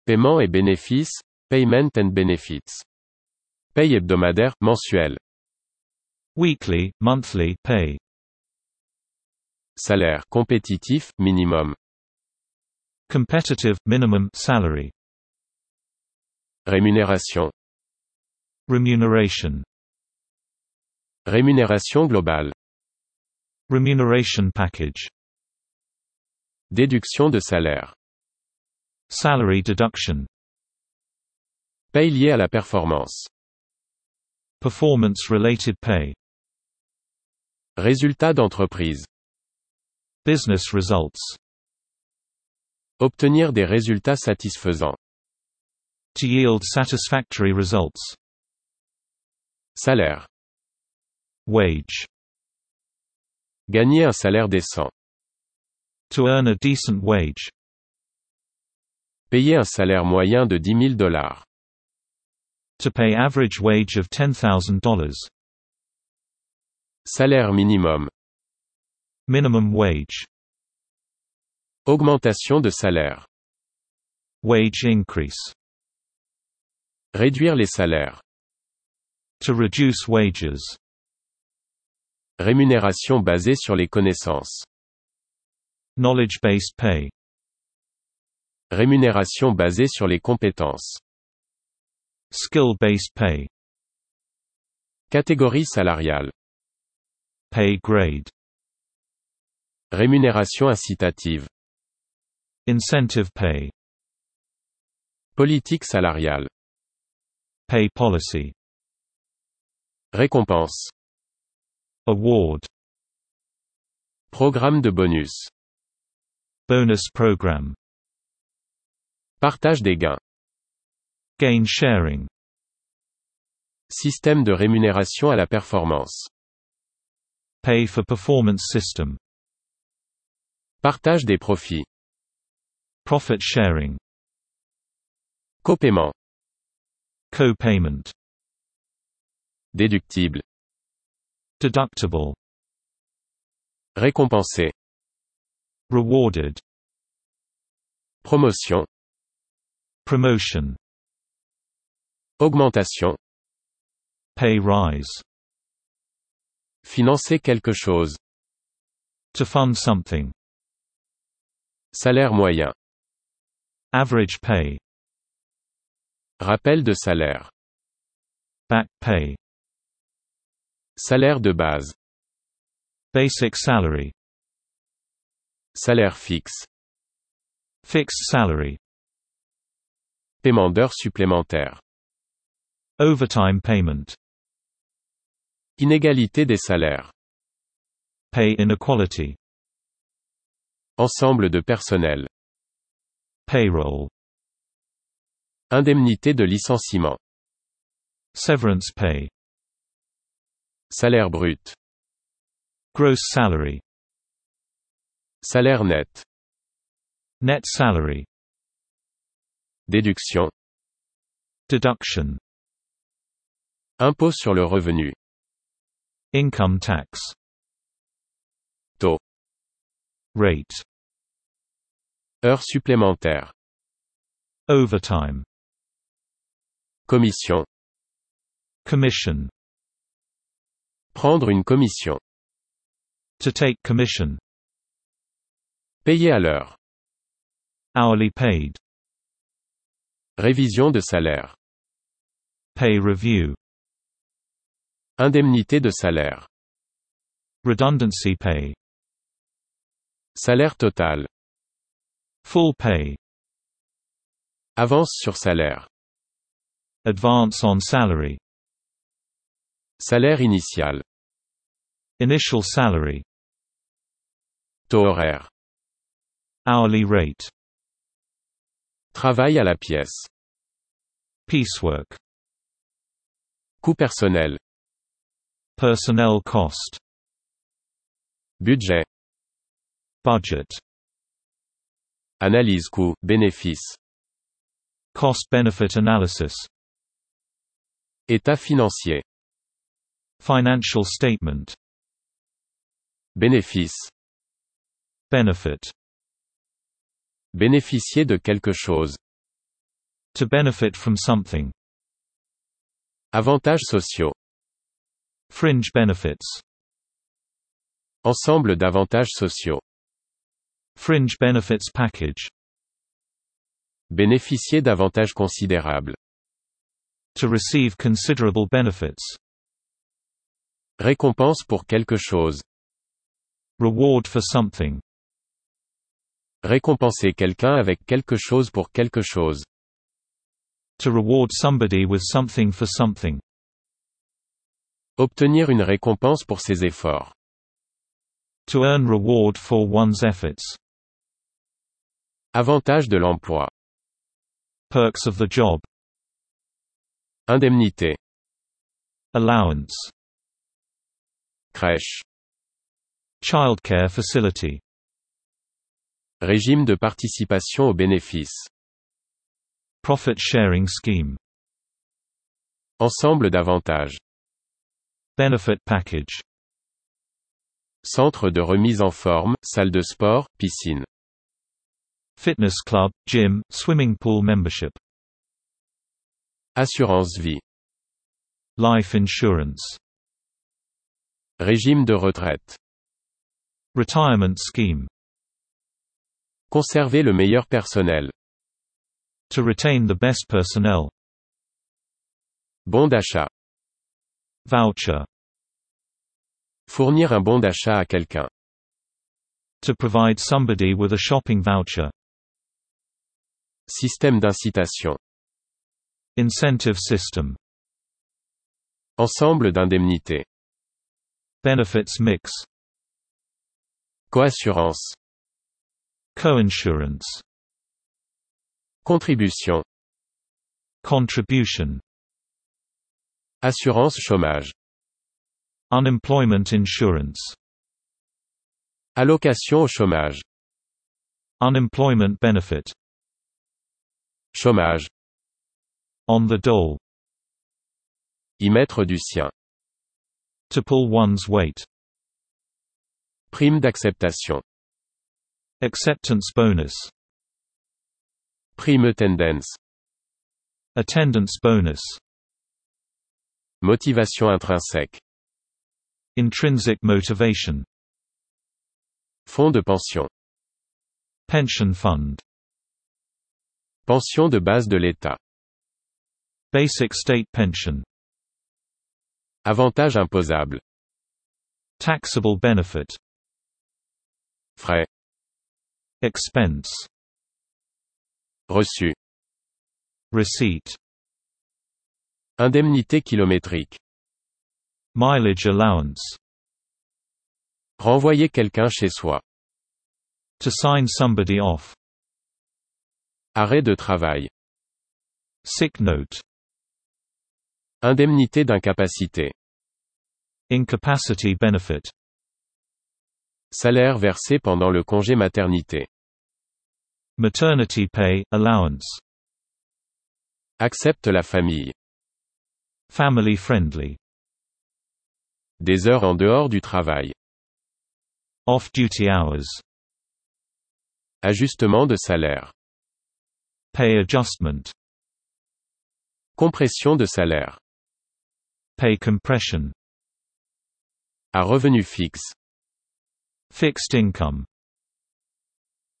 Paiement et bénéfices, payment and benefits. Paye hebdomadaire, mensuelle. Weekly, monthly, pay. Salaire compétitif, minimum. Competitive, minimum, salary. Rémunération. Remuneration. Rémunération globale. Remuneration package. Déduction de salaire. Salary deduction. Paye liée à la performance. Performance-related pay. Résultat d'entreprise. Business results. Obtenir des résultats satisfaisants. To yield satisfactory results. Salaire. Wage. Gagner un salaire décent. To earn a decent wage. Payer un salaire moyen de $10 000. To pay average wage of $10,000. Salaire minimum. Minimum wage. Augmentation de salaire. Wage increase. Réduire les salaires. To reduce wages. Rémunération basée sur les connaissances. Knowledge-based pay. Rémunération basée sur les compétences. Skill-based pay. Catégorie salariale. Pay grade. Rémunération incitative. Incentive pay. Politique salariale. Pay policy. Récompense. Award. Programme de bonus. Bonus program. Partage des gains. Gain sharing. Système de rémunération à la performance. Pay for performance system. Partage des profits. Profit sharing. Copaiement. Co-payment. Déductible. Deductible. Récompensé. Rewarded. Promotion. Promotion. Augmentation. Pay rise. Financer quelque chose. To fund something. Salaire moyen. Average pay. Rappel de salaire. Back pay. Salaire de base. Basic salary. Salaire fixe. Fixed salary. Paiement d'heures supplémentaires. Overtime payment. Inégalité des salaires. Pay inequality. Ensemble de personnel. Payroll. Indemnité de licenciement. Severance pay. Salaire brut. Gross salary. Salaire net. Net salary. Déduction. Deduction. Impôt sur le revenu. Income tax. Taux. Rate. Heures supplémentaires. Overtime. Commission. Commission. Prendre une commission. To take commission. Payer à l'heure. Hourly paid. Révision de salaire. Pay review. Indemnité de salaire. Redundancy pay. Salaire total. Full pay. Avance sur salaire. Advance on salary. Salaire initial. Initial salary. Taux horaire. Hourly rate. Travail à la pièce. Piecework. Coût personnel. Personnel cost. Budget. Budget. Analyse coût-bénéfice. Cost-benefit analysis. État financier. Financial statement. Bénéfice. Benefit. Bénéficier de quelque chose. To benefit from something. Avantages sociaux. Fringe benefits. Ensemble d'avantages sociaux. Fringe benefits package. Bénéficier d'avantages considérables. To receive considerable benefits. Récompense pour quelque chose. Reward for something. Récompenser quelqu'un avec quelque chose pour quelque chose. To reward somebody with something for something. Obtenir une récompense pour ses efforts. To earn reward for one's efforts. Avantages de l'emploi. Perks of the job. Indemnité. Allowance. Crèche. Childcare facility. Régime de participation aux bénéfices. Profit sharing scheme. Ensemble d'avantages. Benefit package. Centre de remise en forme, salle de sport, piscine. Fitness club, gym, swimming pool membership. Assurance vie. Life insurance. Régime de retraite. Retirement scheme. Conserver le meilleur personnel. To retain the best personnel. Bon d'achat. Voucher. Fournir un bon d'achat à quelqu'un. To provide somebody with a shopping voucher. Système d'incitation. Incentive system. Ensemble d'indemnités. Benefits mix. Coassurance. Coinsurance. Contribution. Contribution. Assurance chômage. Unemployment insurance. Allocation au chômage. Unemployment benefit. Chômage. On the dole. Y mettre du sien. To pull one's weight. Prime d'acceptation. Acceptance bonus. Prime attendance. Attendance bonus. Motivation intrinsèque. Intrinsic motivation. Fonds de pension. Pension fund. Pension de base de l'État. Basic state pension. Avantage imposable. Taxable benefit. Frais. Expense. Reçu. Receipt. Indemnité kilométrique. Mileage allowance. Renvoyer quelqu'un chez soi. To sign somebody off. Arrêt de travail. Sick note. Indemnité d'incapacité. Incapacity benefit. Salaire versé pendant le congé maternité. Maternity pay, allowance. Accepte la famille. Family friendly. Des heures en dehors du travail. Off-duty hours. Ajustement de salaire. Pay adjustment. Compression de salaire. Pay compression. À revenu fixe. Fixed income.